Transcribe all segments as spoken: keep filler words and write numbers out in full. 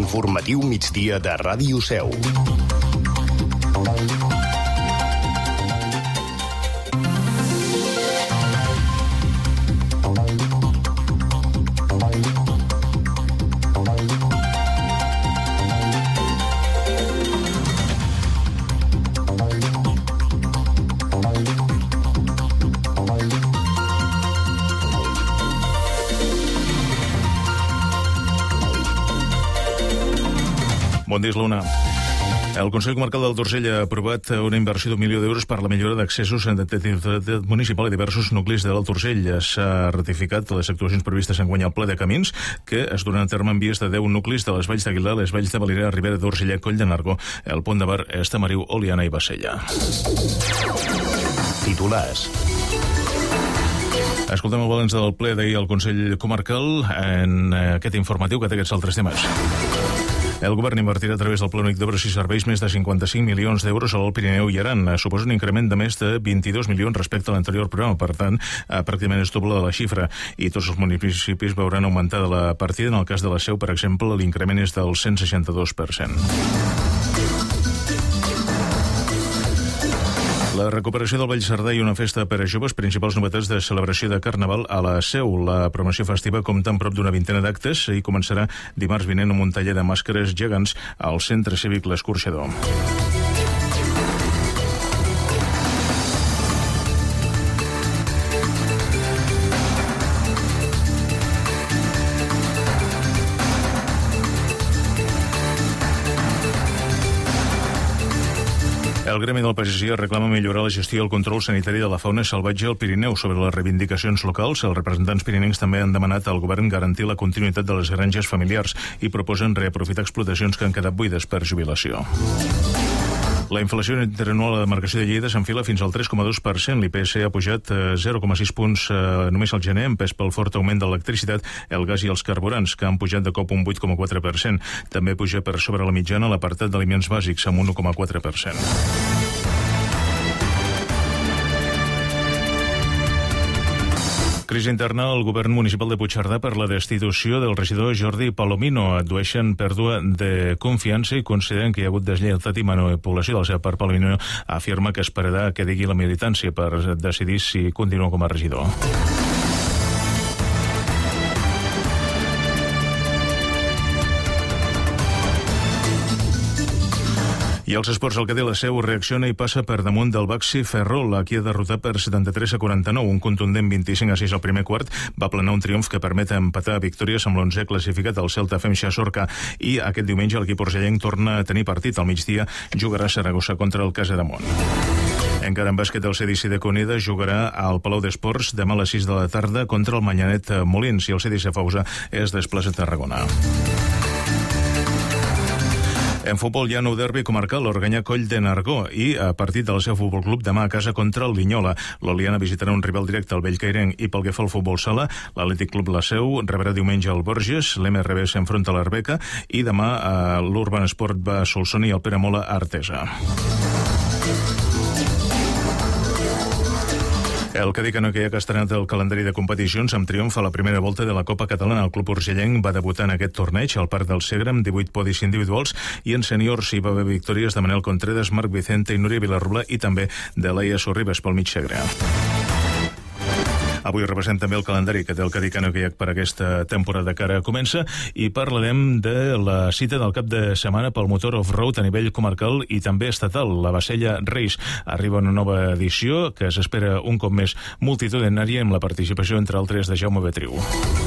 L'informatiu migdia de Ràdio Seu. Bon dia, Luna. El Consell Comarcal del Dorsell ha aprovat una inversió d'un milió d'euros per la millora d'accessos en l'activitat municipal a diversos nuclis de l'Alt Urgell. S'ha ratificat les actuacions previstes enguany al Pla de Camins, que es duran a terme en vies de deu nuclis de les Valls d'Aguilar, les Valls de Valira, Ribera d'Urgell, Coll de Nargó, el Pont de Bar, Estamariu, Oliana i Bassella. Titulars. Escoltem el balanç del ple d'ahir al Consell Comarcal en aquest informatiu que té aquests altres temes. El govern invertirà a través del Pla Únic d'Obres i Serveis més de cinquanta-cinc milions d'euros al Pirineu i Aran. Suposa un increment de més de vint-i-dos milions respecte a l'anterior programa. Per tant, pràcticament és doble de la xifra. I tots els municipis veuran augmentada la partida. En el cas de la Seu, per exemple, l'increment és del cent seixanta-dos per cent. La recuperació del Ball Cerdà i una festa per a joves, principals novetats de celebració de Carnaval a la Seu. La promoció festiva compta amb prop d'una vintena d'actes i començarà dimarts vinent amb un taller de màscares gegants al Centre Cívic L'Escorxador. El Gremi del Pagesia reclama millorar la gestió i el control sanitari de la fauna salvatge al Pirineu. Sobre les reivindicacions locals, els representants pirinencs també han demanat al govern garantir la continuïtat de les granges familiars i proposen reaprofitar explotacions que han quedat buides per jubilació. La inflació interanual a la demarcació de Lleida s'enfila fins al tres coma dos per cent. L'I P C ha pujat zero coma sis punts eh, només al gener, empès pel fort augment de l'electricitat, el gas i els carburants, que han pujat de cop un vuit coma quatre per cent. També puja per sobre la mitjana l'apartat d'aliments bàsics, amb un un coma quatre per cent. Crisi interna al govern municipal de Puigcerdà per la destitució del regidor Jordi Palomino. Addueixen pèrdua de confiança i consideren que hi ha hagut deslleialtat i manipulació de la seva part. Palomino afirma que esperarà que digui la militància per decidir si continua com a regidor. I els esports, el Cadí la Seu reacciona i passa per damunt del Baxi Ferrol. Aquí ha derrotat per setanta-tres a quaranta-nou. Un contundent vint-i-cinc a sis al primer quart va planar un triomf que permet empatar victòries amb l'onzè classificat al Celta Femxa Sorca. I aquest diumenge l'equip urgellenc torna a tenir partit. Al migdia jugarà a Saragossa contra el Casademont. Encara en bàsquet, el C D C de Coneda jugarà al Palau d'Esports demà a les sis de la tarda contra el Manyanet Molins i el C D C Fausa es desplaça a Tarragona. En futbol hi ha nou derbi comarcal, l'Organyà Coll de Nargó, i a partit del seu futbol club demà a casa contra el Linyola. L'Oliana visitarà un rival directe al Bellcairent, i pel que fa al futbol sala, l'Atlètic Club La Seu rebrà diumenge el Borges, l'M R B s'enfronta a l'Arbeca i demà a l'Urban Sport va a Solsona i el Peramola a Artesa. El Cadí Canoiac ha estrenat el calendari de competicions amb triomf a la primera volta de la Copa Catalana. El club urgellenc va debutar en aquest torneig al Parc del Segre amb divuit podis individuals i en sèniors hi va haver victòries de Manel Contreras, Marc Vicente i Núria Vilarrubla i també de Laia Sorribes pel mig Segre. Avui repassem també el calendari que té el Cadí Canoiac per aquesta temporada que ara comença i parlarem de la cita del cap de setmana pel motor off-road a nivell comarcal i també estatal. La Bassella Race arriba una nova edició que s'espera un cop més multitudinària amb la participació, entre altres, de Jaume Betriu.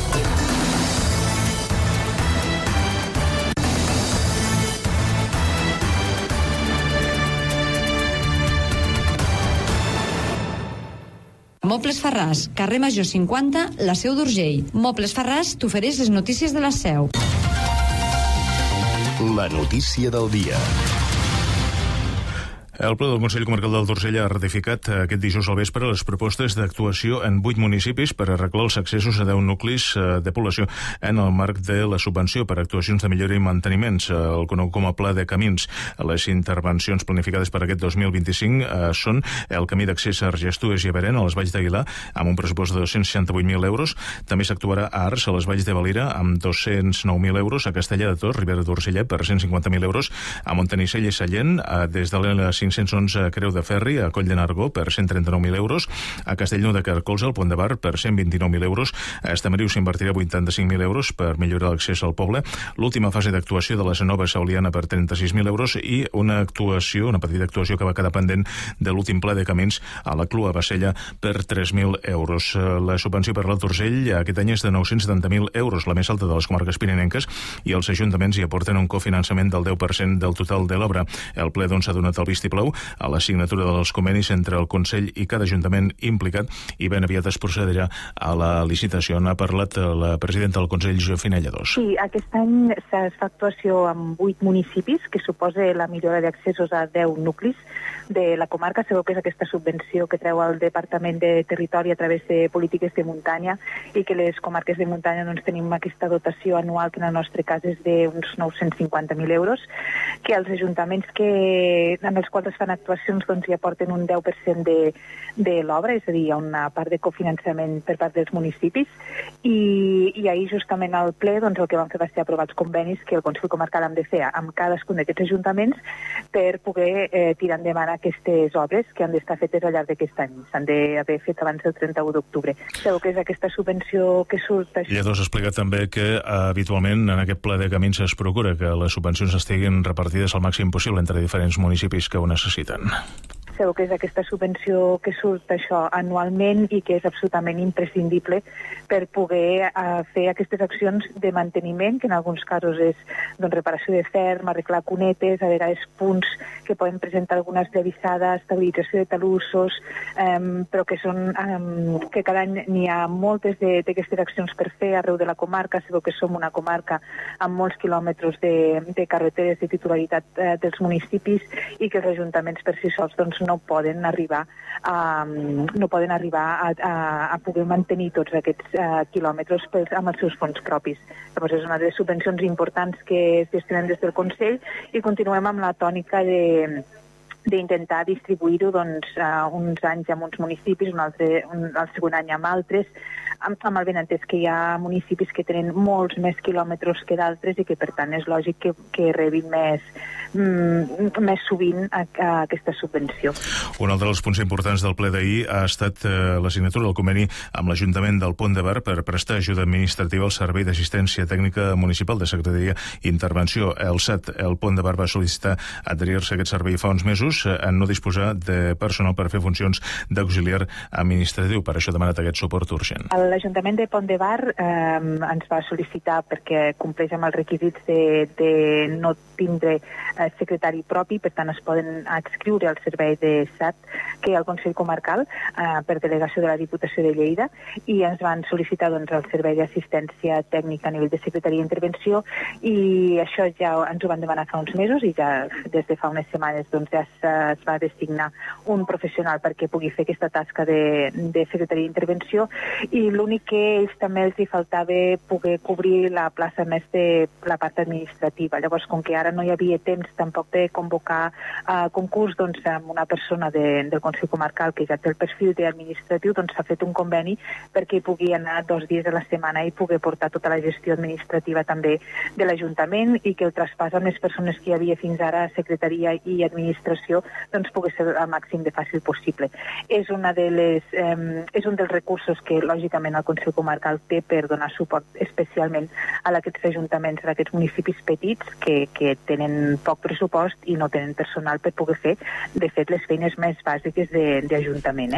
Mobles Farràs, carrer Major cinquanta, la Seu d'Urgell. Mobles Farràs t'ofereix les notícies de la Seu. La notícia del dia. El ple del Consell Comarcal del Dorsell ha ratificat aquest dijous al vespre les propostes d'actuació en vuit municipis per arreglar els accessos a deu nuclis de població en el marc de la subvenció per actuacions de millora i manteniments, el conegut com a Pla de Camins. Les intervencions planificades per aquest dos mil vint-i-cinc eh, són el camí d'accés a Argestues i a Beren, a les Valls d'Aguilar, amb un pressupost de dos-cents seixanta-vuit mil euros. També s'actuarà a Ars, a les Valls de Valira, amb dos-cents nou mil euros, a Castellà de Tos, Ribera d'Urgellet, per cent cinquanta mil euros, a Montanissell i Sallent, des de l'L cinc-cents onze Creu de Ferri, a Coll de Nargó, per cent trenta-nou mil euros, a Castellnou de Carcolze, al Pont de Bar, per cent vint-i-nou mil euros, a Estamariu s'invertirà vuitanta-cinc mil euros per millorar l'accés al poble, l'última fase d'actuació de la Senova Sauliana per trenta-sis mil euros i una actuació, una petita actuació que va quedar pendent de l'últim pla de camins a la Clua Bassella per tres mil euros. La subvenció per l'Alt Urgell aquest any és de nou-cents setanta mil euros, la més alta de les comarques pirinenques, i els ajuntaments hi aporten un cofinançament del deu per cent del total de l'obra. El ple doncs ha donat el vistiplau a la signatura dels convenis entre el Consell i cada ajuntament implicat i ben aviat es procedirà a la licitació. N'ha parlat la presidenta del Consell, Josefina Lladós. Sí, aquest any es fa actuació en vuit municipis, que suposa la millora d'accessos a deu nuclis de la comarca. Sabeu que és aquesta subvenció que treu el Departament de Territori a través de polítiques de muntanya i que les comarques de muntanya doncs, tenim aquesta dotació anual, que en el nostre cas és d'uns nou-cents cinquanta mil euros, que els ajuntaments que, en els quals es fan actuacions doncs, hi aporten un deu per cent de, de l'obra, és a dir, hi ha una part de cofinançament per part dels municipis, i, i ahir justament al ple doncs, el que vam fer va ser aprovar els convenis que el Consell Comarcal hem de fer amb cadascun d'aquests ajuntaments per poder eh, tirar endavant aquestes obres que han d'estar fetes al llarg d'aquest any. S'han d'haver fet abans del trenta-u d'octubre. Sabeu que és aquesta subvenció que surt... Això. Lledós ha explicat també que eh, habitualment en aquest pla de camins es procura que les subvencions estiguin repartides al màxim possible entre diferents municipis que ho necessiten. Sabeu que és aquesta subvenció que surt això anualment i que és absolutament imprescindible per poder uh, fer aquestes accions de manteniment, que en alguns casos és doncs, reparació de ferm, arreglar cunetes, a vegades punts que poden presentar alguna esllavissada, estabilització de talussos, um, però que són um, que cada any n'hi ha moltes d'aquestes accions per fer arreu de la comarca. Sabeu que som una comarca amb molts quilòmetres de, de carreteres de titularitat uh, dels municipis i que els ajuntaments per si sols doncs, no poden arribar a, no poden arribar a, a, a poder mantenir tots aquests uh, quilòmetres per, amb els seus fons propis. Llavors és una de les subvencions importants que es gestionen des del Consell i continuem amb la tònica de d'intentar distribuir-ho doncs, uh, uns anys amb uns municipis, un altre, un, el segon any amb altres, amb, amb el benentès que hi ha municipis que tenen molts més quilòmetres que d'altres i que per tant és lògic que, que rebin més, mm, més sovint a, a aquesta subvenció. Un altre dels punts importants del ple d'ahir ha estat eh, la signatura del conveni amb l'Ajuntament del Pont de Bar per prestar ajuda administrativa al Servei d'Assistència Tècnica Municipal de Secretaria i Intervenció. El S A T, el Pont de Bar, va sol·licitar adherir-se a aquest servei fa uns mesos en no disposar de personal per fer funcions d'auxiliar administratiu. Per això ha demanat aquest suport urgent. L'Ajuntament de Pont de Bar eh, ens va sol·licitar, perquè compleix amb els requisits de, de no tindre eh, secretari propi, per tant es poden adscriure al servei de S A T, que el Consell Comarcal, eh, per delegació de la Diputació de Lleida, i ens van sol·licitar doncs, el servei d'assistència tècnica a nivell de secretaria d'intervenció, i això ja ens ho van demanar fa uns mesos, i ja des de fa unes setmanes doncs, ja es va designar un professional perquè pugui fer aquesta tasca de, de secretaria d'intervenció, i l'únic que ells també els hi faltava poder cobrir la plaça més de la part administrativa. Llavors, com que ara no hi havia temps tampoc de convocar uh, concurs, doncs amb una persona de, del Consell Comarcal que ja té el perfil d'administratiu, doncs s'ha fet un conveni perquè pugui anar dos dies a la setmana i pugui portar tota la gestió administrativa també de l'Ajuntament, i que el traspàs amb les persones que hi havia fins ara a secretaria i administració doncs pugui ser al màxim de fàcil possible. És, una de les, eh, és un dels recursos que lògicament el Consell Comarcal té per donar suport especialment a aquests ajuntaments, a aquests municipis petits que, que tenen poc pressupost i no tenen personal per poder fer, de fet, les feines més bàsiques d'Ajuntament. Eh?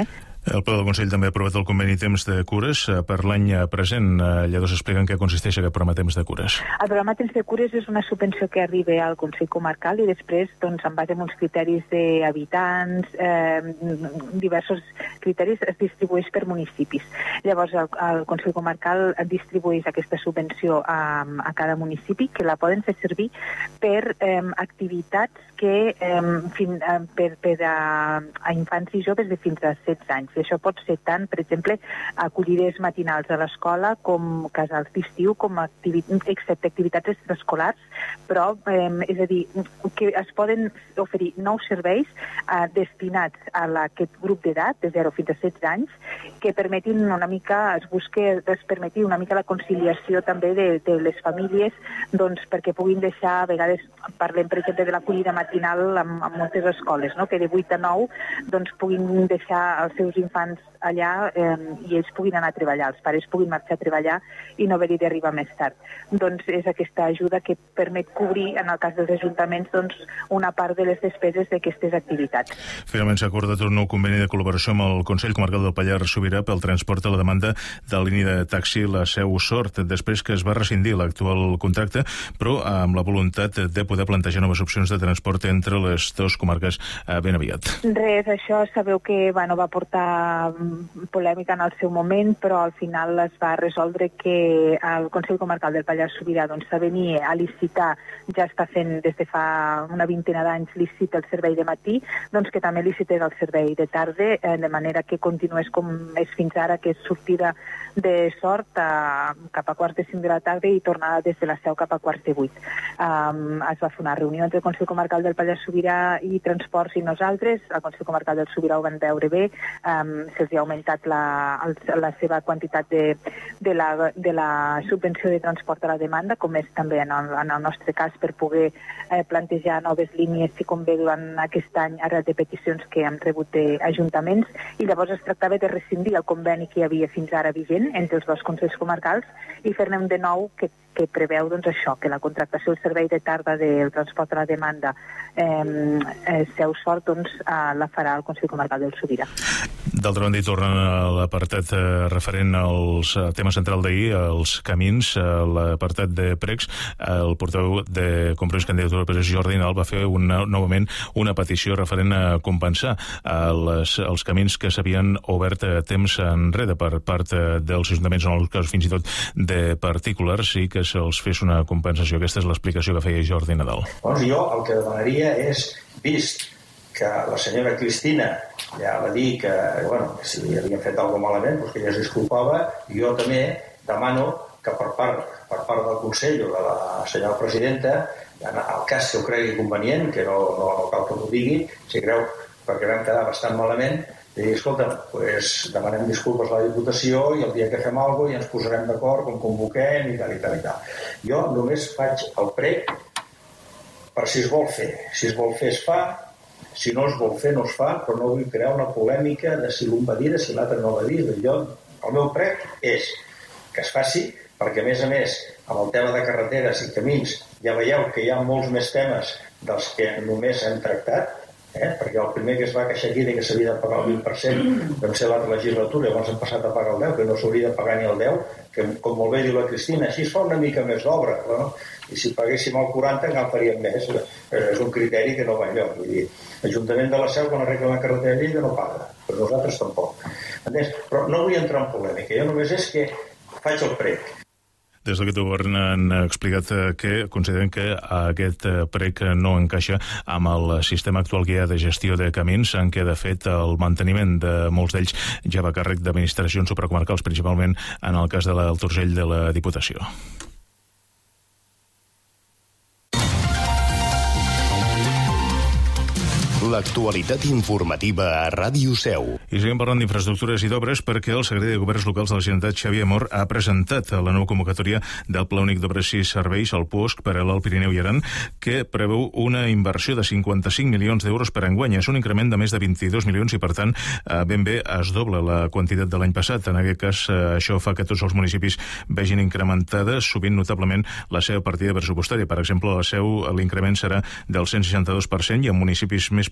El ple del Consell també ha aprovat el conveni Temps de Cures per l'any present. Lledó, s'explica en què consisteix aquest programa Temps de Cures. El programa Temps de Cures és una subvenció que arriba al Consell Comarcal i després, doncs, en base a uns criteris d'habitants, eh, diversos criteris, es distribueix per municipis. Llavors, el, el Consell Comarcal distribueix aquesta subvenció a, a cada municipi, que la poden fer servir per eh, activitats que eh, fin, eh, per, per a, a infants i joves de fins a setze anys. I això pot ser tant, per exemple, acollidors matinals a l'escola com casals d'estiu, com activi excepte activitats extraescolars, però, eh, és a dir, que es poden oferir nous serveis eh, destinats a la, aquest grup d'edat, de zero fins a setze anys, que permetin una mica, es busque, es permeti una mica la conciliació també de, de les famílies, doncs, perquè puguin deixar, a vegades, parlem, per exemple, de l'acollida matinal en, en moltes escoles, no? Que de vuit a nou doncs, puguin deixar els seus infants allà eh, i ells puguin anar a treballar, els pares puguin marxar a treballar i no haver-hi d'arribar més tard. Doncs és aquesta ajuda que permet cobrir, en el cas dels ajuntaments, doncs, una part de les despeses d'aquestes activitats. Finalment s'ha acordat un nou conveni de col·laboració amb el Consell Comarcal del Pallars Sobirà pel transport a la demanda de la línia de taxi La Seu-Sort, després que es va rescindir l'actual contracte, però amb la voluntat de poder plantejar noves opcions de transport entre les dues comarques ben aviat. Res, això sabeu que bueno, va portar polèmica en el seu moment, però al final es va resoldre que el Consell Comarcal del Pallars Sobirà doncs, s'avenia a licitar, ja està fent des de fa una vintena d'anys licita el servei de matí, doncs que també licités el servei de tarda, eh, de manera que continués com és fins ara, que és sortida de Sort a, cap a quarts de cinc de la tarda i tornada des de la Seu cap a quarts de vuit. Um, es va fer una reunió entre el Consell Comarcal del Pallars Sobirà i Transports i nosaltres. El Consell Comarcal del Sobirà ho van veure bé, um, se'ls ha augmentat la, la seva quantitat de, de, la, de la subvenció de transport a la demanda, com és també en el, en el nostre cas, per poder eh, plantejar noves línies, si convé, durant aquest any, ara de peticions que hem rebut d'ajuntaments, i llavors es tractava de rescindir el conveni que hi havia fins ara vigent entre els dos consells comarcals i fer-ne un de nou que que preveu doncs, això, que la contractació del servei de tarda del transport a la demanda eh, eh, Seu-Sort doncs, eh, la farà el Consell Comarcal del Sobirà. D'altra banda, hi tornen a l'apartat eh, referent als eh, tema central d'ahir, els camins, eh, l'apartat de pregs. El portaveu de Compromís Candidatura per Jordi Nadal va fer una, novament una petició referent a compensar eh, les, els camins que s'havien obert a temps enrere per part eh, dels ajuntaments, en alguns casos fins i tot de particulars, i que se'ls fes una compensació. Aquesta és l'explicació que feia Jordi Nadal. Doncs jo el que demanaria és, vist que la senyora Cristina ja va dir que, bueno, que si havien fet alguna malament, doncs que ja es disculpava, i jo també demano que per part, per part del Consell o de la senyora presidenta, en el cas que ho cregui convenient, que no, no, no cal que ho digui, si creu, perquè vam quedar bastant malament, i dir, escolta, pues, demanem disculpes a la Diputació i el dia que fem alguna cosa ja ens posarem d'acord com convoquem i tal i tal i tal. Jo només faig el prec per si es vol fer. Si es vol fer es fa, si no es vol fer no es fa, però no vull crear una polèmica de si l'un va dir, de si l'altre no va dir. Jo, el meu prec és que es faci, perquè a més a més amb el tema de carreteres i camins ja veieu que hi ha molts més temes dels que només hem tractat. Eh? Perquè el primer que es va queixar aquí de que s'havia de pagar el vint per cent vam ser l'altra legislatura, llavors hem passat a pagar el deu, que no s'hauria de pagar ni el deu, que com molt bé diu la Cristina, així es fa una mica més d'obra, no? I si paguéssim el quaranta encara faríem més, però és un criteri que no va enlloc. Vull dir, l'Ajuntament de la Seu, quan arregla la carretera de Lleida, no paga, però nosaltres tampoc. Entens? Però no vull entrar en polèmica, jo només és que faig el prec. Des d'aquest govern han explicat que consideren que aquest prec no encaixa amb el sistema actual que hi ha de gestió de camins, en què, de fet, el manteniment de molts d'ells ja va a càrrec d'administracions supracomarcals, principalment en el cas de l'Alt Urgell de la Diputació. L'actualitat informativa a Ràdio Seu. I seguim parlant d'infraestructures i d'obres perquè el secretari de Governs Locals de la Generalitat, Xavier Amor, ha presentat la nova convocatòria del Pla Únic d'Obres i Serveis, el P U O S C, per a l'Alt Pirineu i Aran, que preveu una inversió de cinquanta-cinc milions d'euros per enguany. És un increment de més de vint-i-dos milions i, per tant, ben bé es dobla la quantitat de l'any passat. En aquest cas, això fa que tots els municipis vegin incrementada sovint notablement la seva partida pressupostària. Per exemple, a la Seu l'increment serà del cent seixanta-dos per cent i en municipis més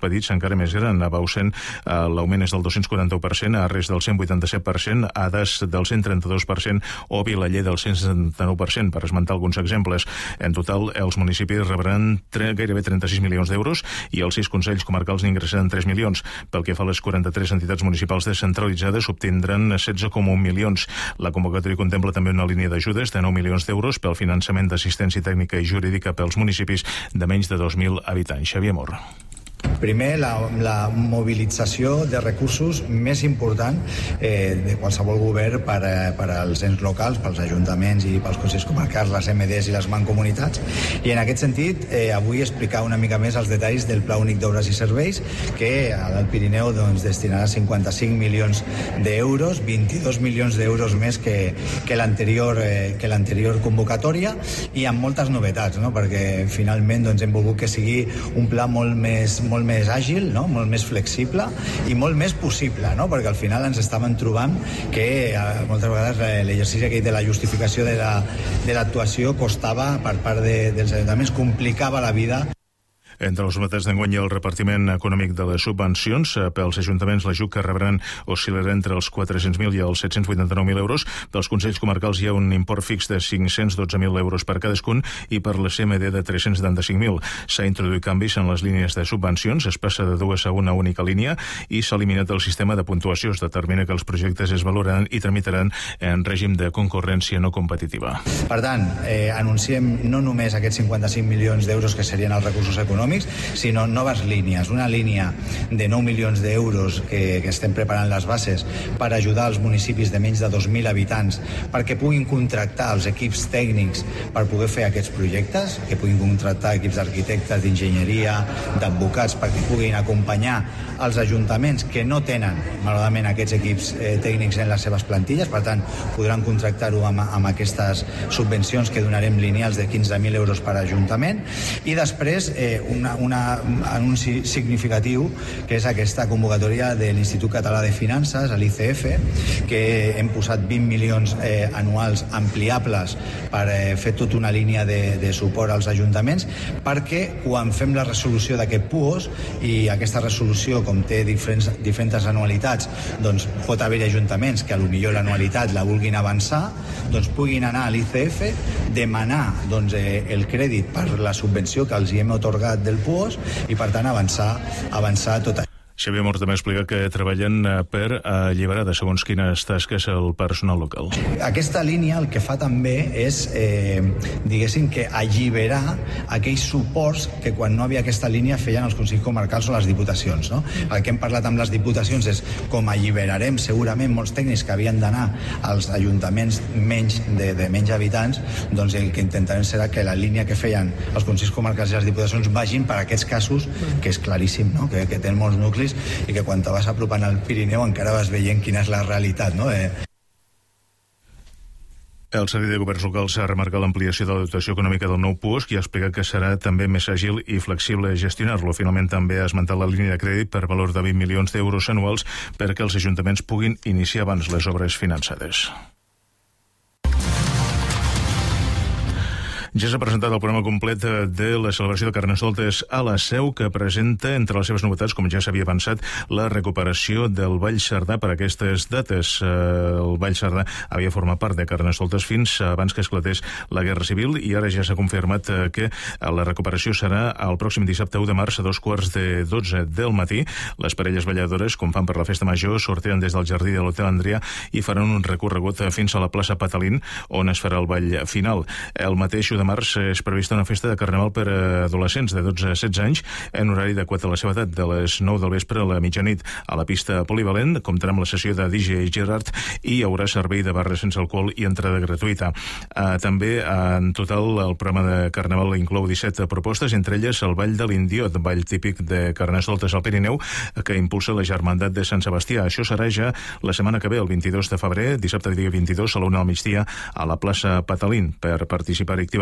petits encara més gran. A Bausen l'augment és del dos-cents quaranta-u per cent, a Arres del cent vuitanta-set per cent, a Das del cent trenta-dos per cent o Vilaller del cent setanta-nou per cent, per esmentar alguns exemples. En total, els municipis rebran gairebé trenta-sis milions d'euros i els sis consells comarcals n'ingressaran tres milions. Pel que fa a les quaranta-tres entitats municipals descentralitzades, obtindran setze coma un milions. La convocatòria contempla també una línia d'ajudes de nou milions d'euros pel finançament d'assistència tècnica i jurídica pels municipis de menys de dos mil habitants. Xavier Mor. Primer, la, la mobilització de recursos més important eh, de qualsevol govern per, per als ens locals, pels ajuntaments i pels consells comarcals, les M Ds i les mancomunitats. I en aquest sentit, eh, avui explicar una mica més els detalls del Pla Únic d'Obres i Serveis, que al Pirineu doncs, destinarà cinquanta-cinc milions d'euros, vint-i-dos milions d'euros més que, que l'anterior eh, que l'anterior convocatòria, i amb moltes novetats, no? Perquè finalment doncs, hem volgut que sigui un pla molt més molt més àgil, no? Molt més flexible i molt més possible, no? Perquè al final ens estàvem trobant que eh, moltes vegades eh, l'exercici aquell de la justificació de la, de l'actuació costava per part de, dels ajuntaments, complicava la vida. Entre els novetats d'enguany hi ha el repartiment econòmic de les subvencions. Pels ajuntaments l'ajut que rebran oscil·larà entre els quatre-cents mil i els set-cents vuitanta-nou mil euros. Pels consells comarcals hi ha un import fix de cinc-cents dotze mil euros per cadascun i per la C M D de tres-cents setanta-cinc mil. S'ha introduït canvis en les línies de subvencions, es passa de dues a una única línia i s'ha eliminat el sistema de puntuació. Es determina que els projectes es valoraran i tramitaran en règim de concurrència no competitiva. Per tant, eh, anunciem no només aquests cinquanta-cinc milions d'euros que serien els recursos econòmics, sinó noves línies. Una línia de nou milions d'euros que, que estem preparant les bases per ajudar els municipis de menys de dos mil habitants perquè puguin contractar els equips tècnics per poder fer aquests projectes, que puguin contractar equips d'arquitectes, d'enginyeria, d'advocats, perquè puguin acompanyar els ajuntaments que no tenen, malauradament, aquests equips eh, tècnics en les seves plantilles. Per tant, podran contractar-ho amb, amb aquestes subvencions que donarem lineals de quinze mil euros per ajuntament. I després, eh, una, una anunci significatiu, que és aquesta convocatòria de l'Institut Català de Finances, l'I C F, que hem posat vint milions eh, anuals ampliables per eh, fer tota una línia de, de suport als ajuntaments, perquè quan fem la resolució d'aquest P U O S, i aquesta resolució, com té diferents, diferents anualitats, doncs pot haver ajuntaments que potser l'anualitat la vulguin avançar, doncs puguin anar a l'I C F, demanar doncs, eh, el crèdit per la subvenció que els hi hem otorgat del P U O S i, per tant, avançar, avançar tot això. Xavier Mor també explica que treballen per alliberar de segons quines tasques el personal local. Aquesta línia el que fa també és, eh, diguéssim, que alliberar aquells suports que quan no havia aquesta línia feien els consells comarcals o les diputacions, no? El que hem parlat amb les diputacions és com alliberarem segurament molts tècnics que havien d'anar als ajuntaments menys de, de menys habitants, doncs el que intentarem serà que la línia que feien els consells comarcals i les diputacions vagin per aquests casos, que és claríssim, no? que, que tenen molts nuclis i que quan te vas apropant al Pirineu encara vas veient quina és la realitat, no? Eh... El Servei de Governs Locals ha remarcat l'ampliació de la dotació econòmica del nou P U O S i ha explicat que serà també més àgil i flexible gestionar-lo. Finalment també ha esmentat la línia de crèdit per valor de vint milions d'euros anuals perquè els ajuntaments puguin iniciar abans les obres finançades. Ja s'ha presentat el programa complet de la celebració de Carnestoltes a la Seu, que presenta, entre les seves novetats, com ja s'havia pensat, la recuperació del Ball Cerdà per aquestes dates. El Ball Cerdà havia format part de Carnestoltes fins abans que esclatés la Guerra Civil i ara ja s'ha confirmat que la recuperació serà el pròxim dissabte u de març a dos quarts de dotze del matí. Les parelles balladores, com fan per la Festa Major, sortiran des del jardí de l'Hotel Andrià i faran un recorregut fins a la plaça Patalín, on es farà el ball final. El mateix u de març és prevista una festa de carnaval per a adolescents de dotze a setze anys en horari adequat a la seva edat, de les nou del vespre a la mitjanit a la pista polivalent. Comptarà amb la sessió de D J Gerard i hi haurà servei de barra sense alcohol i entrada gratuïta. Uh, també, uh, en total, el programa de carnaval inclou disset propostes, entre elles el Ball de l'Indiot, ball típic de Carnestoltes al Pirineu, que impulsa la Germandat de Sant Sebastià. Això serà ja la setmana que ve, el vint-i-dos de febrer, dissabte dia vint-i-dos a la una del migdia a la plaça Patalín. Per participar activament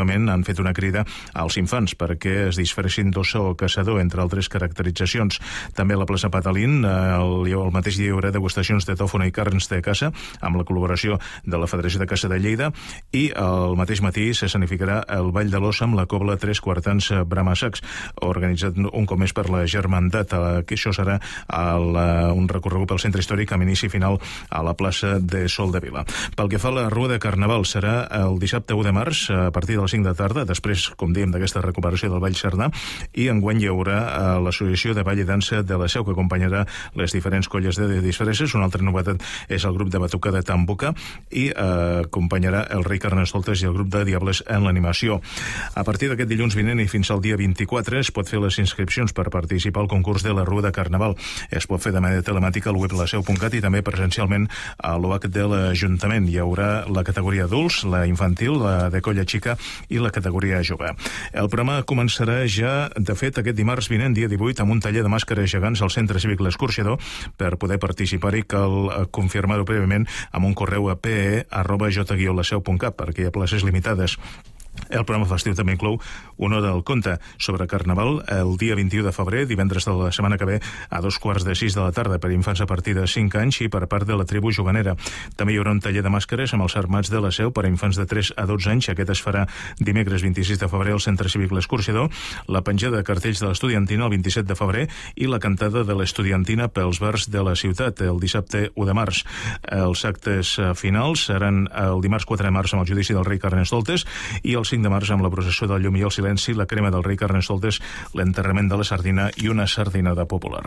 igualment han fet una crida als infants perquè es disfressin d'ossa o caçador, entre altres caracteritzacions. També a la plaça Patalín, el, el mateix dia hi haurà degustacions de tòfona i carns de caça, amb la col·laboració de la Federació de Caça de Lleida, i el mateix matí s'escenificarà el Ball de l'Ossa amb la cobla Tres Quartans Bramassacs, organitzat un cop més per la Germandat, que això serà el, un recorregut pel centre històric amb inici final a la plaça de Sol de Vila. Pel que fa a la Rua de Carnaval, serà el dissabte u de març, a partir de les cinc de tarda, després, com dèiem, d'aquesta recuperació del Ball Cerdà, i enguany hi haurà l'Associació de Ball i Dansa de la Seu, que acompanyarà les diferents colles de disfresses. Una altra novetat és el grup de batuca de Tambuca, i eh, acompanyarà el Rei Carnestoltes i el grup de Diables en l'animació. A partir d'aquest dilluns vinent i fins al dia vint-i-quatre es pot fer les inscripcions per participar al concurs de la Rua de Carnaval. Es pot fer de manera telemàtica al web laseu punt cat i també presencialment a l'O H de l'Ajuntament. Hi haurà la categoria adults, la infantil, la de colla xica i la categoria jove. El programa començarà ja, de fet, aquest dimarts vinent, dia divuit, amb un taller de màscares gegants al Centre Cívic L'Escorxador. Per poder participar-hi cal confirmar-ho prèviament amb un correu a pe arroba j guió laseu punt cat, perquè hi ha places limitades. El programa festiu també inclou una hora del conte sobre Carnaval el dia vint-i-u de febrer, divendres de la setmana que ve, a dos quarts de sis de la tarda, per infants a partir de cinc anys i per part de la tribu juganera. També hi haurà un taller de màscares amb els armats de la Seu per a infants de tres a dotze anys. Aquest es farà dimecres vint-i-sis de febrer al Centre Cívic L'Escorxador, la penjada de cartells de l'Estudiantina el vint-i-set de febrer i la cantada de l'Estudiantina pels bars de la ciutat el dissabte u de març. Els actes finals seran el dimarts quatre de març amb el judici del Rei Carnestoltes i el cinc de març amb la processó del llum i el silenci, la crema del Rei Carnestoltes, l'enterrament de la sardina i una sardinada popular.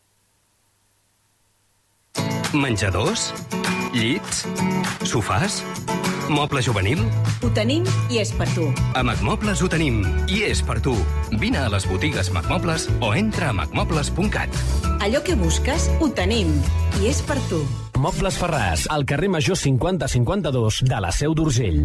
Menjadors? Llits? Sofàs? Moble juvenil? Ho tenim i és per tu. A Macmobles ho tenim i és per tu. Vine a les botigues Macmobles o entra a macmobles punt cat. Allò que busques, ho tenim i és per tu. Mobles Ferràs, al carrer Major cinquanta cinquanta-dos de la Seu d'Urgell.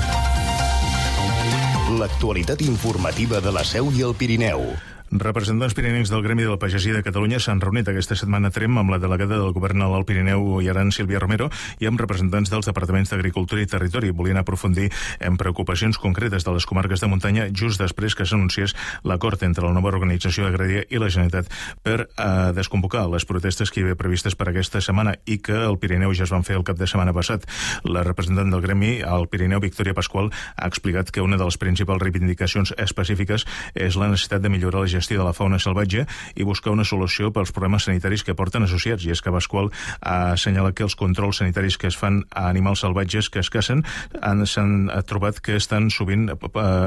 L'actualitat informativa de la Seu i el Pirineu. Representants pirinencs del Gremi de la Pagesia de Catalunya s'han reunit aquesta setmana a Tremp amb la delegada del govern a l'Alt Pirineu i Aran, Sílvia Romero, i amb representants dels departaments d'Agricultura i Territori. Volien aprofundir en preocupacions concretes de les comarques de muntanya just després que s'anunciés l'acord entre la nova organització agrària i la Generalitat per eh, desconvocar les protestes que hi havia previstes per aquesta setmana i que al Pirineu ja es van fer el cap de setmana passat. La representant del Gremi al Pirineu, Victòria Pasqual, ha explicat que una de les principals reivindicacions específiques és la necessitat de millorar la gestió de la fauna salvatge i buscar una solució pels problemes sanitaris que porten associats. I és que Pasqual ha assenyalat que els controls sanitaris que es fan a animals salvatges que es cacen s'han trobat que estan sovint eh,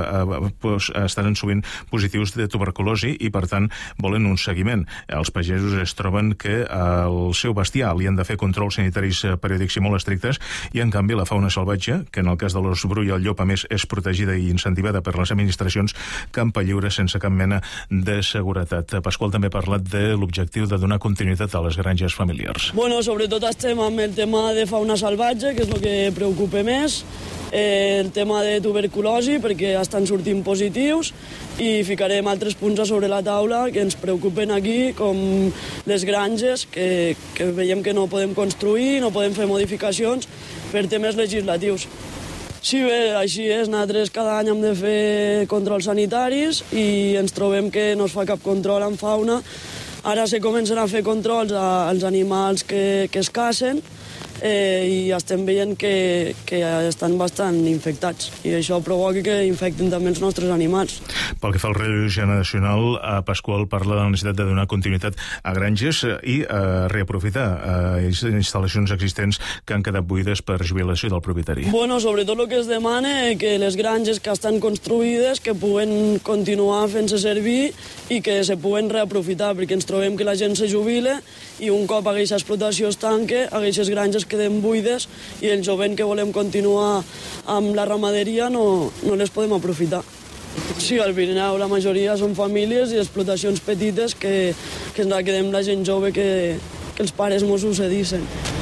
eh, estan sovint positius de tuberculosi i per tant volen un seguiment. Els pagesos es troben que al seu bestiar li han de fer controls sanitaris periòdics i molt estrictes i en canvi la fauna salvatge, que en el cas de l'os bru i el llop a més és protegida i incentivada per les administracions, campa lliure sense cap mena de seguretat. Pasqual també ha parlat de l'objectiu de donar continuïtat a les granges familiars. Bueno, sobretot estem amb el tema de fauna salvatge, que és el que preocupa més, eh, el tema de tuberculosi, perquè estan sortint positius, i ficarem altres punts a sobre la taula que ens preocupen aquí, com les granges, que, que veiem que no podem construir, no podem fer modificacions per temes legislatius. Sí, bé, així és. Nosaltres cada any hem de fer controls sanitaris i ens trobem que no es fa cap control en fauna. Ara se comencen a fer controls als animals que, que es cacen eh, i estem veient que, que estan bastant infectats i això provoca que infecten també els nostres animals. Pel que fa al relleu generacional, Pasqual parla de la necessitat de donar continuïtat a granges i a reaprofitar eh, instal·lacions existents que han quedat buides per jubilació del propietari. Bueno, sobretot el que es demana és que les granges que estan construïdes que puguen continuar fent-se servir i que se puguen reaprofitar, perquè ens trobem que la gent se jubila i un cop aquesta explotació es tanca, aquestes granges queden buides i el jovent que volem continuar amb la ramaderia no, no les podem aprofitar. Sí, al Pirineu la majoria són famílies i explotacions petites que, que ens la quedem la gent jove que, que els pares mos ho cedissin.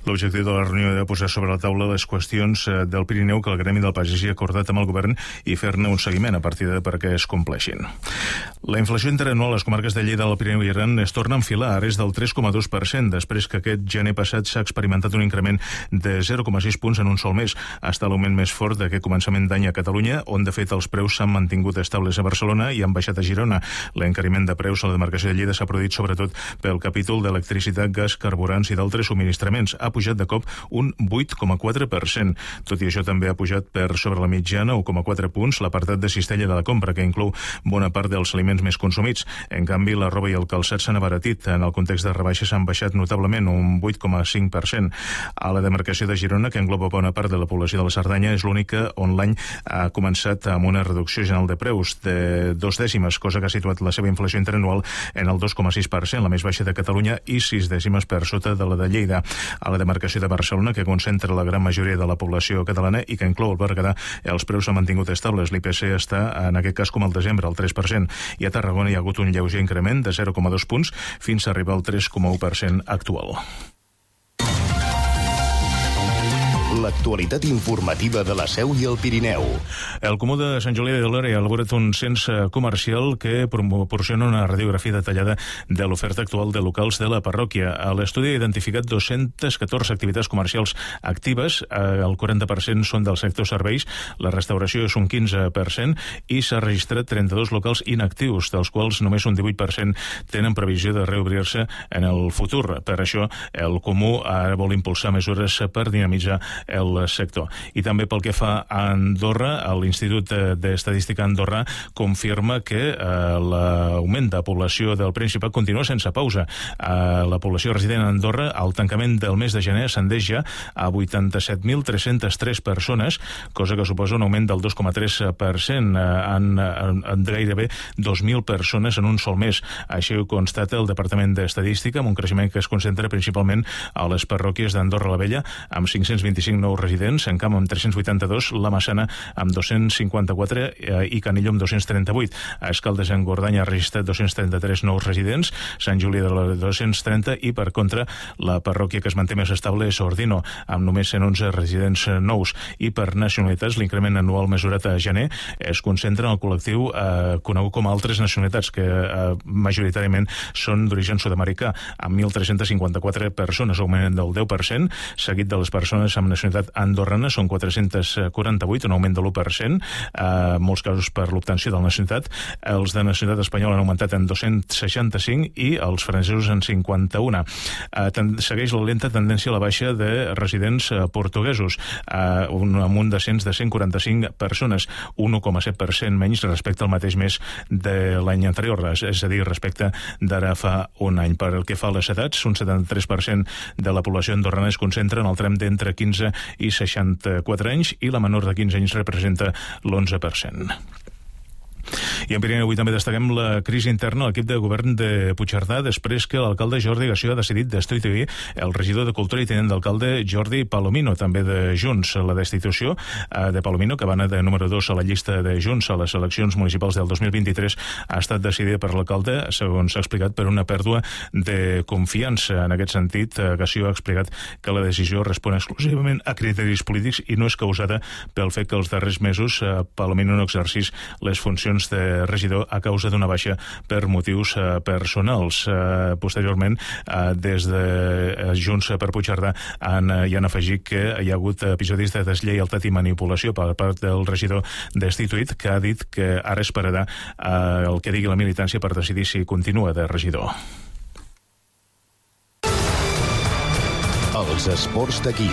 L'objectiu de la reunió era posar sobre la taula les qüestions del Pirineu que el Gremi del Pagès ha acordat amb el govern i fer-ne un seguiment a partir de perquè es compleixin. La inflació interanual a les comarques de Lleida, el Pirineu i Aran es torna a enfilar, ara és del tres coma dos per cent, després que aquest gener passat s'ha experimentat un increment de zero coma sis punts en un sol mes. Ha estat l'augment més fort d'aquest començament d'any a Catalunya, on de fet els preus s'han mantingut estables a Barcelona i han baixat a Girona. L'encariment de preus a la demarcació de Lleida s'ha produït sobretot pel capítol d'electricitat, gas, carburants i d'altres subministraments. Ha pujat de cop un vuit coma quatre per cent. Tot i això també ha pujat per sobre la mitjana, un coma quatre punts, l'apartat de cistella de la compra, que inclou bona part dels aliments més consumits. En canvi, la roba i el calçat s'han abaratit. En el context de rebaixes s'han baixat notablement, un vuit coma cinc per cent. A la demarcació de Girona, que engloba bona part de la població de la Cerdanya, és l'única on l'any ha començat amb una reducció general de preus de dos dècimes, cosa que ha situat la seva inflació interanual en el dos coma sis per cent, la més baixa de Catalunya, i sis dècimes per sota de la de Lleida. A la demarcació de Barcelona, que concentra la gran majoria de la població catalana i que inclou el Berguedà, els preus s'han mantingut estables. L'I P C està, en aquest cas, com al desembre, al tres per cent, i a Tarragona hi ha hagut un lleuger increment de zero coma dos punts fins a arribar al tres coma u per cent actual. L'actualitat informativa de la Seu i el Pirineu. El Comú de Sant Julià de Lòria ha elaborat un cens comercial que proporciona una radiografia detallada de l'oferta actual de locals de la parròquia. L'estudi ha identificat dues-centes catorze activitats comercials actives, el quaranta per cent són del sector serveis, la restauració és un quinze per cent i s'ha registrat trenta-dos locals inactius, dels quals només un divuit per cent tenen previsió de reobrir-se en el futur. Per això, el Comú ara vol impulsar mesures per dinamitzar el sector. I també pel que fa a Andorra, l'Institut d'Estadística Andorrà confirma que eh, l'augment de població del Principat continua sense pausa. Eh, la població resident a Andorra, al tancament del mes de gener, ascendeix ja a vuitanta-set mil tres-centes tres persones, cosa que suposa un augment del dos coma tres per cent, eh, en, en, en gairebé dos mil persones en un sol mes. Així ho constata el Departament d'Estadística, amb un creixement que es concentra principalment a les parròquies d'Andorra la Vella, amb cinc-cents vint-i-cinc nous residents, en Camp amb tres-cents vuitanta-dos, la Massana amb dos-cents cinquanta-quatre eh, i Canillo amb dos-cents trenta-vuit. A Escaldes en Gordany ha registrat dos-cents trenta-tres nous residents, Sant Julià de Lòria dos-cents trenta i, per contra, la parròquia que es manté més estable és Ordino, amb només cent onze residents nous. I per nacionalitats, l'increment anual mesurat a gener es concentra en el col·lectiu eh, conegut com a altres nacionalitats, que eh, majoritàriament són d'origen sud-americà, amb mil tres-cents cinquanta-quatre persones, augment del deu per cent, seguit de les persones amb nacionalitat andorrana, són quatre-cents quaranta-vuit, un augment de l'u per cent, eh, molts casos per l'obtenció de la nacionalitat. Els de nacionalitat espanyola han augmentat en dos-cents seixanta-cinc i els francesos en cinquanta-un. Eh, ten, segueix la lenta tendència a la baixa de residents eh, portuguesos, eh, un amunt de cens de cent quaranta-cinc persones, un u coma set per cent menys respecte al mateix mes de l'any anterior, és a dir, respecte d'ara fa un any. Per el que fa a les edats, un setanta-tres per cent de la població andorrana es concentra en el tram d'entre quinze i seixanta-quatre anys i la menor de quinze anys representa l'onze per cent. I en Pirineu avui també destaquem la crisi interna a l'equip de govern de Puigcerdà després que l'alcalde Jordi Gassió ha decidit destituir el regidor de Cultura i tinent d'alcalde Jordi Palomino, també de Junts. La destitució de Palomino, que va anar de número dos a la llista de Junts a les eleccions municipals del dos mil vint-i-tres, ha estat decidida per l'alcalde, segons s'ha explicat, per una pèrdua de confiança. En aquest sentit, Gassió ha explicat que la decisió respon exclusivament a criteris polítics i no és causada pel fet que els darrers mesos Palomino no exercís les funcions de regidor a causa d'una baixa per motius eh, personals. Eh, posteriorment, eh, des de eh, Junts per Puigcerdà han, eh, hi han afegit que hi ha hagut episodis de deslleialtat i manipulació per part del regidor destituït, que ha dit que ara esperarà eh, el que digui la militància per decidir si continua de regidor. Els esports d'aquí.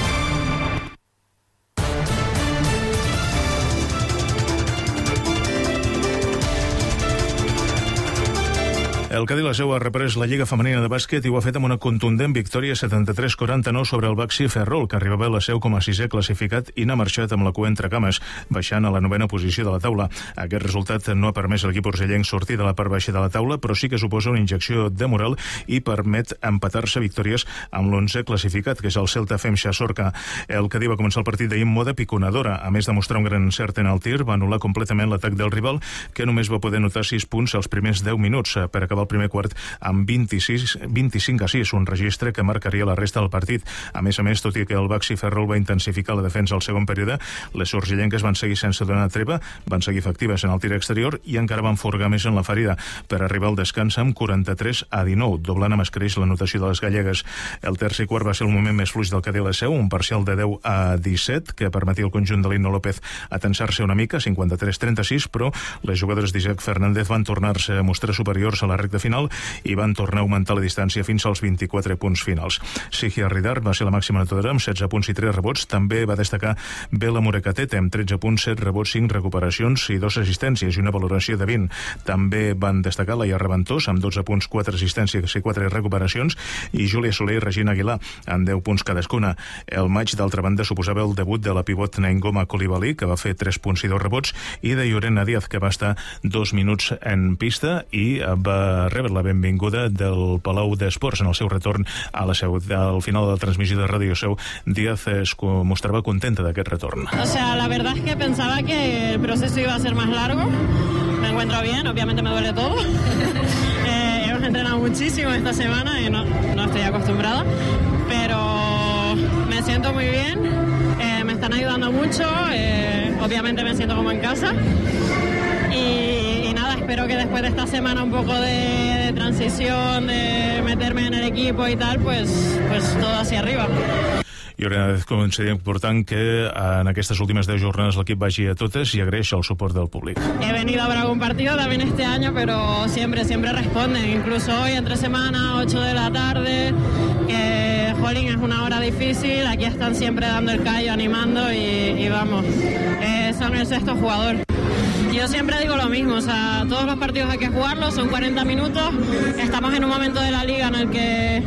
El Cadí la Seu ha reprès la Lliga Femenina de Bàsquet i ho ha fet amb una contundent victòria setanta-tres quaranta-nou sobre el Baxi Ferrol, que arribava a la Seu com a sisè classificat i n'ha marxat amb la cua entre cames, baixant a la novena posició de la taula. Aquest resultat no ha permès a l'equip urgellenc sortir de la part baixa de la taula, però sí que suposa una injecció de moral i permet empatar-se victòries amb l'onzè classificat, que és el Celta Femxa Sorca. El Cadí va començar el partit d'ahir en moda piconadora. A més de mostrar un gran encert en el tir, va anul·lar completament l'atac del rival, que només va poder notar sis punts als primers deu minuts. Per acabar el primer quart amb vint-i-sis, vint-i-cinc a sis, un registre que marcaria la resta del partit. A més a més, tot i que el Baxi Ferrol va intensificar la defensa al segon període, les urgellenques van seguir sense donar treva, van seguir efectives en el tir exterior i encara van forgar més en la ferida per arribar al descans amb quaranta-tres a dinou, doblant amb escreix la notació de les gallegues. El tercer quart va ser el moment més fluix del Cadí la Seu, un parcial de deu a disset que permetia al conjunt de Lino López atensar-se una mica, cinquanta-tres a trenta-sis, però les jugadores d'Isaac Fernández van tornar-se a mostrar superiors a la recta final i van tornar a augmentar la distància fins als vint-i-quatre punts finals. Sigia Ridar va ser la màxima anotadora amb setze punts i tres rebots. També va destacar Bela Murecatete amb tretze punts, set rebots, cinc recuperacions i dos assistències i una valoració de vint. També van destacar Laia Reventós amb dotze punts, quatre assistències i quatre recuperacions i Júlia Soler i Regina Aguilar amb deu punts cadascuna. El maig, d'altra banda, suposava el debut de la pivot Naingoma Coulibaly, que va fer tres punts i dos rebots, i de Llorena Díaz, que va estar dos minuts en pista i va rebre la benvinguda del Palau d'Esports en el seu retorn a la Seu. Al final de la transmissió de Ràdio Seu, Díaz es mostrava contenta d'aquest retorn. O sea, la verdad es que pensaba que el proceso iba a ser más largo. Me encuentro bien, obviamente me duele todo. eh, hemos entrenado muchísimo esta semana y no, no estoy acostumbrada, pero me siento muy bien, eh, me están ayudando mucho, eh, obviamente me siento como en casa y, y nada, espero que después de esta semana un poco de, de transición, de meterme en el equipo y tal, pues, pues todo hacia arriba. I ara considerem important que en aquestes últimes deu jornades l'equip vagi a totes i agraeix el suport del públic. He venido a ver algún partido también este año, pero siempre, siempre responden. Incluso hoy entre semana, ocho de la tarde, que jolín, es una hora difícil. Aquí están siempre dando el callo, animando y, y vamos, eh, son el sexto jugador. Yo siempre digo lo mismo, o sea, todos los partidos hay que jugarlos, son cuarenta minutos. Estamos en un momento de la liga en el que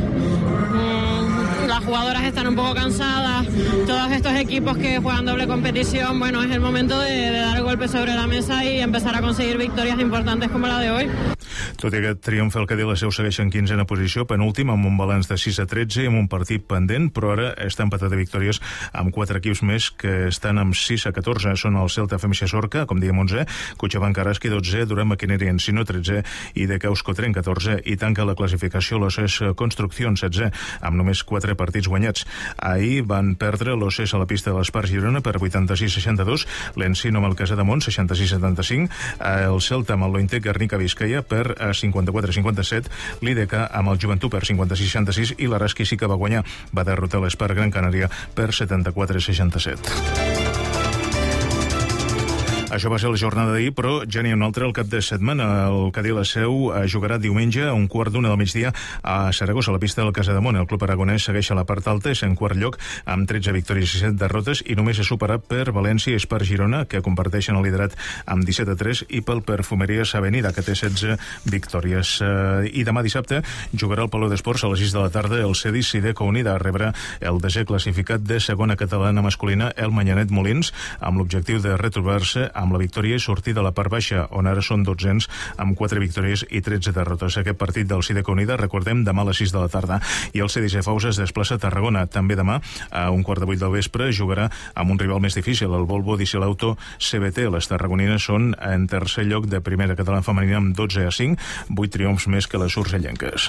mmm, las jugadoras están un poco cansadas, todos estos equipos que juegan doble competición, bueno, es el momento de, de dar el golpe sobre la mesa y empezar a conseguir victorias importantes como la de hoy. Tot i aquest triomf, el Cadí la Seu segueix en quinzena posició, penúltim, amb un balanç de sis a tretze i amb un partit pendent, però ara està empatat de victòries amb quatre equips més que estan amb sis a catorze. Són el Celta F M C Sorca, com dèiem, onze, Cotxabanc Araski, dotze, Durán Maquineri Encino, tretze, i de Caus Cotren, catorze, i tanca la classificació l'O C E S Construcción, setze, amb només quatre partits guanyats. Ahir van perdre l'O C E S a la pista de l'Espar Girona per vuitanta-sis a seixanta-dos, l'Encino amb el Casademont, seixanta-sis a setanta-cinc, el Celta amb el Lointec Guernica Vizcaya per cinquanta-quatre a cinquanta-set, l'I D K amb el Joventut per cinquanta-sis a seixanta-sis i l'Araski sí que va guanyar, va derrotar l'Espar Gran Canària per setanta-quatre a seixanta-set. Això va ser la jornada d'ahir, però ja n'hi ha una altra al cap de setmana. El Cadí la Seu jugarà diumenge a un quart d'una del migdia a Saragossa, a la pista del Casademont. El club aragonès segueix a la part alta, és en quart lloc, amb tretze victòries i set derrotes, i només és superat per València i Espar Girona, que comparteixen el liderat amb disset a tres, i pel Perfumeries Avenida, que té setze victòries. I demà dissabte jugarà al Palau d'Esports a les sis de la tarda el Cedis Sideco Unida. Rebrà el desè classificat de segona catalana masculina, el Manyanet Molins, amb l'objectiu de retrobar-se amb la victòria i sortir de la part baixa, on ara són dotzens amb quatre victòries i tretze derrotes. Aquest partit del Sideco Unida, recordem, demà a les sis de la tarda. I el C D C Fausa es desplaça a Tarragona. També demà, a un quart de vuit del vespre, jugarà amb un rival més difícil, el Volvo Dieselauto C B T. Les tarragonines són en tercer lloc de primera catalana femenina amb dotze a cinc, vuit triomfs més que les urgellenques.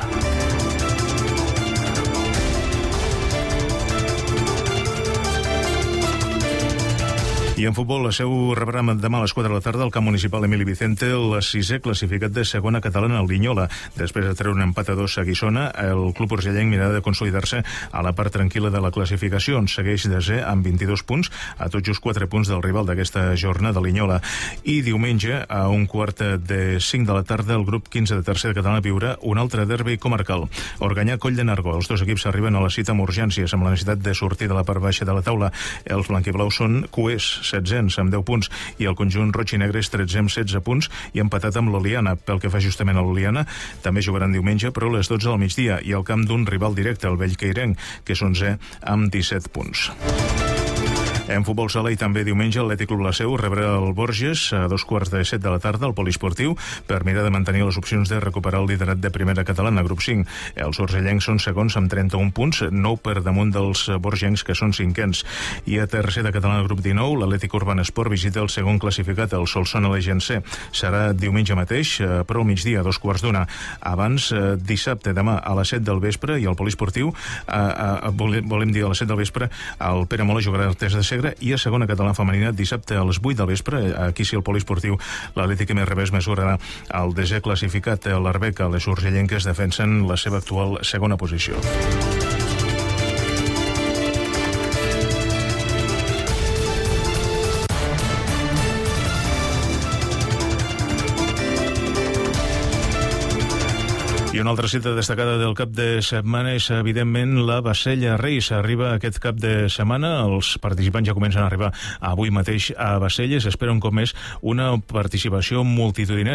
I en futbol, la Seu rebrà demà a les quatre de la tarda al camp municipal Emili Vicente el sisè classificat de segona catalana, el Linyola. Després de treure un empat a dos a Guissona, el club urgellenc mirarà de consolidar-se a la part tranquil·la de la classificació, on segueix desè amb vint-i-dos punts, a tot just quatre punts del rival d'aquesta jornada, Linyola. I diumenge, a un quart de cinc de la tarda, el grup quinze de tercera catalana viurà un altre derbi comarcal. Organyà, Coll de Nargó. Els dos equips arriben a la cita amb urgències, amb la necessitat de sortir de la part baixa de la taula. Els blanquiblaus són cuers, setzens amb deu punts, i el conjunt roig i negre és tretzè amb setze punts i empatat amb l'Oliana. Pel que fa justament a l'Oliana, també jugaran diumenge, però a les dotze del migdia, i al camp d'un rival directe, el Bellqueirenc, que és onzè amb disset punts. En futbol sala i també diumenge l'Atlètic Club La Seu rebrà el Borges a dos quarts de set de la tarda al poliesportiu per mirar de mantenir les opcions de recuperar el liderat de primera catalana, grup cinc. Els orgellencs són segons amb trenta-un punts, nou per damunt dels borgencs, que són cinquens. I a tercera catalana, grup dinou, l'Atlètic Urban Esport visita el segon classificat, el Solsona Legend C. Serà diumenge mateix, però al migdia, a dos quarts d'una. Abans, dissabte, demà a les set del vespre, i al poliesportiu, a, a, volem dir a les set del vespre, el Pere Mola jugarà el Test de Segre, i a segona catalana femenina dissabte a les vuit del vespre, aquí sí el poliesportiu, l'Atlètic M R B es mesurarà el desè classificat, l'Arbeca. Les urgellenques defensen la seva actual segona posició. I una altra cita destacada del cap de setmana és, evidentment, la Bassella Reis. Arriba aquest cap de setmana, els participants ja comencen a arribar avui mateix a Bassella. S'espera un cop més una participació multitudinària.